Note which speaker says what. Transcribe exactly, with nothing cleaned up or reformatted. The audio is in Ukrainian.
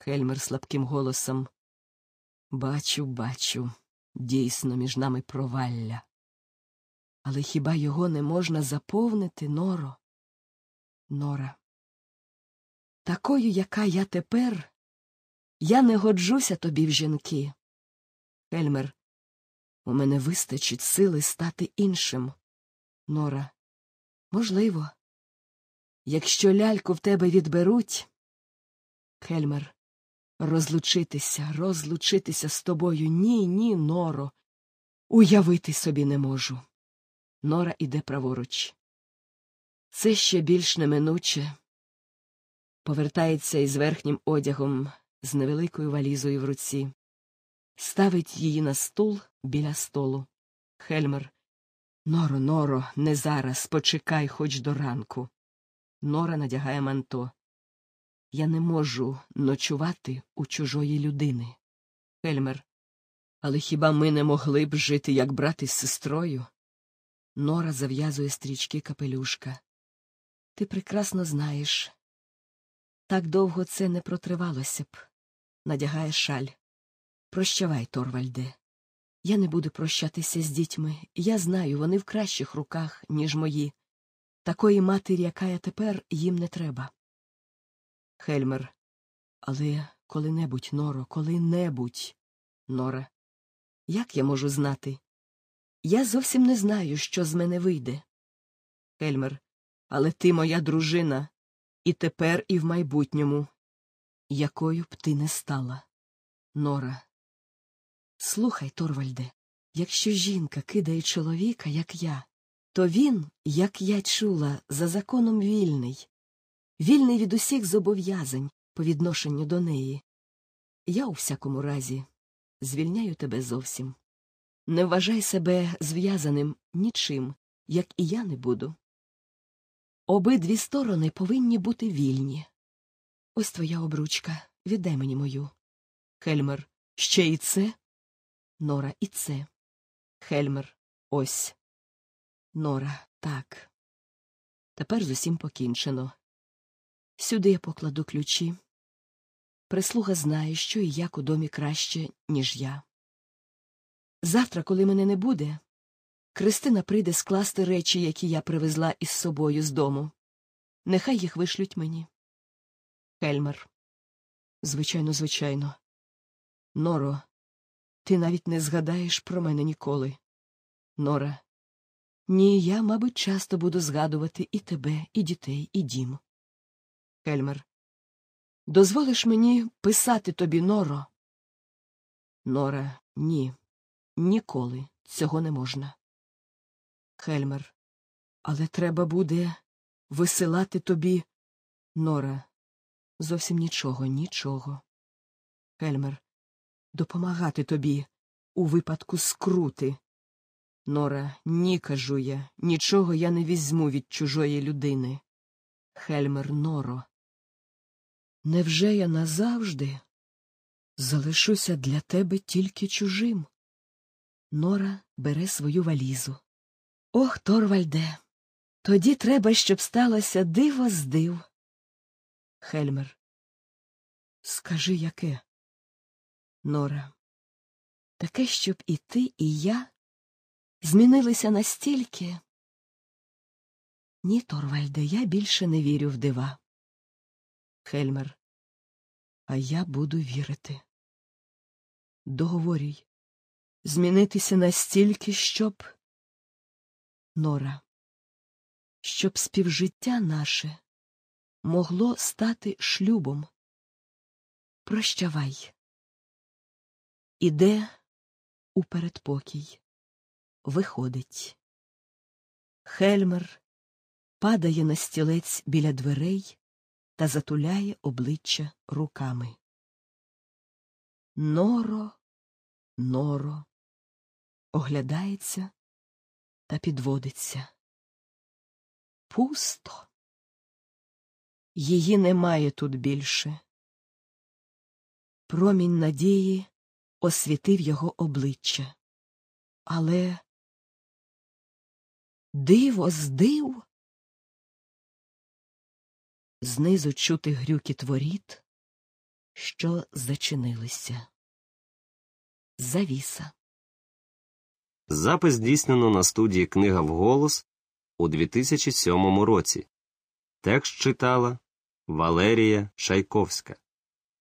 Speaker 1: Хельмер слабким голосом. Бачу, бачу, дійсно між нами провалля. Але хіба його не можна заповнити, Норо? Нора. Такою, яка я тепер, я не годжуся тобі в жінки. Хельмер. У мене вистачить сили стати іншим. Нора. Можливо. Якщо ляльку в тебе відберуть... Хельмер. Розлучитися, розлучитися з тобою. Ні, ні, Норо. Уявити собі не можу. Нора іде праворуч. Це ще більш неминуче. Повертається із верхнім одягом, з невеликою валізою в руці. Ставить її на стул біля столу. Хельмер. Норо, Норо, не зараз, почекай хоч до ранку. Нора надягає манто. Я не можу ночувати у чужої людини. Хельмер. Але хіба ми не могли б жити, як брат із сестрою? Нора зав'язує стрічки капелюшка. Ти прекрасно знаєш. Так довго це не протривалося б. Надягає шаль. Прощавай, Торвальде. Я не буду прощатися з дітьми. Я знаю, вони в кращих руках, ніж мої. Такої матері, яка я тепер, їм не треба. Хельмер. Але коли-небудь, Норо, коли-небудь. Нора. Як я можу знати? Я зовсім не знаю, що з мене вийде. Хельмер. Але ти моя дружина. І тепер, і в майбутньому. Якою б ти не стала. Нора. Слухай, Торвальде, якщо жінка кидає чоловіка, як я, то він, як я чула, за законом вільний. Вільний від усіх зобов'язань по відношенню до неї. Я, у всякому разі, звільняю тебе зовсім. Не вважай себе зв'язаним нічим, як і я не буду. Обидві сторони повинні бути вільні. Ось твоя обручка, віддай мені мою. Хельмер. Ще і це? Нора. І це. Хельмер. Ось. Нора. Так. Тепер з усім покінчено. Сюди я покладу ключі. Прислуга знає, що і як у домі краще, ніж я. Завтра, коли мене не буде, Кристина прийде скласти речі, які я привезла із собою з дому. Нехай їх вишлють мені. Хельмер. Звичайно, звичайно. Норо, ти навіть не згадаєш про мене ніколи. Нора. Ні, я, мабуть, часто буду згадувати і тебе, і дітей, і дім. Хельмер. Дозволиш мені писати тобі, Норо? Нора. Ні. Ніколи. Цього не можна. Хельмер. Але треба буде висилати тобі... Нора. Зовсім нічого, нічого. Хельмер. Допомагати тобі у випадку скрути. Нора. Ні, кажу я. Нічого я не візьму від чужої людини. Хельмер. Норо. Невже я назавжди залишуся для тебе тільки чужим? Нора бере свою валізу. Ох, Торвальде, тоді треба, щоб сталося диво з див. Хельмер. Скажи, яке? Нора. Таке, щоб і ти, і я змінилися настільки. Ні, Торвальде, я більше не вірю в дива. Хельмер. А я буду вірити. Договорюй. Змінитися настільки, щоб... Нора. Щоб співжиття наше могло стати шлюбом. Прощавай. Іде у передпокій. Виходить. Хельмер падає на стілець біля дверей та затуляє обличчя руками. Норо, Норо, оглядається та підводиться. Пусто. Її немає тут більше. Промінь надії освітив його обличчя. Але диво з див. Знизу чути грюкіт воріт, що зачинилися. Завіса.
Speaker 2: Запис здійснено на студії «Книга вголос» у дві тисячі сьомому році. Текст читала Валерія Шайковська.